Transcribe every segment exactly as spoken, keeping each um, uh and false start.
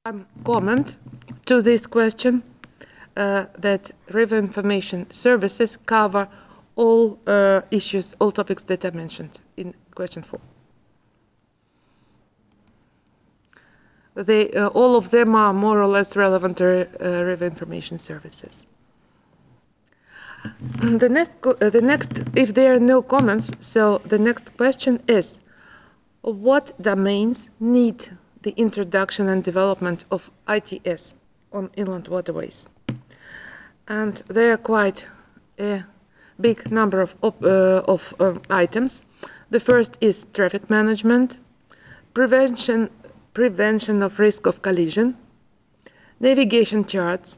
Um, comment to this question uh, that River Information Services cover all uh, issues, all topics that I mentioned in question four. They, uh, all of them are more or less relevant to uh, River Information Services. The next, uh, the next, if there are no comments, so the next question is, what domains need the introduction and development of I T S on inland waterways? And there are quite a big number of, op, uh, of uh, items. The first is traffic management, prevention, prevention of risk of collision, navigation charts,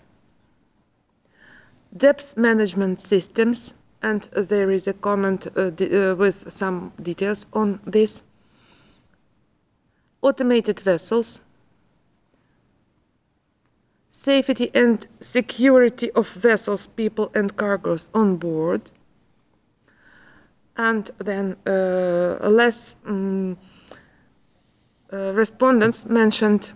depth management systems, and there is a comment uh, uh, with some details on this, automated vessels, safety and security of vessels, people and cargoes on board, and then uh, less um, uh, respondents mentioned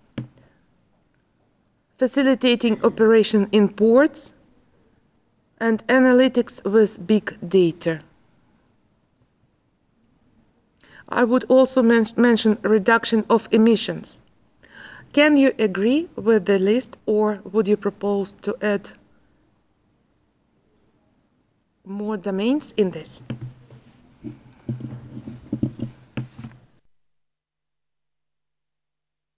facilitating operation in ports and analytics with big data. I would also men mention reduction of emissions. Can you agree with the list, or would you propose to add more domains in this?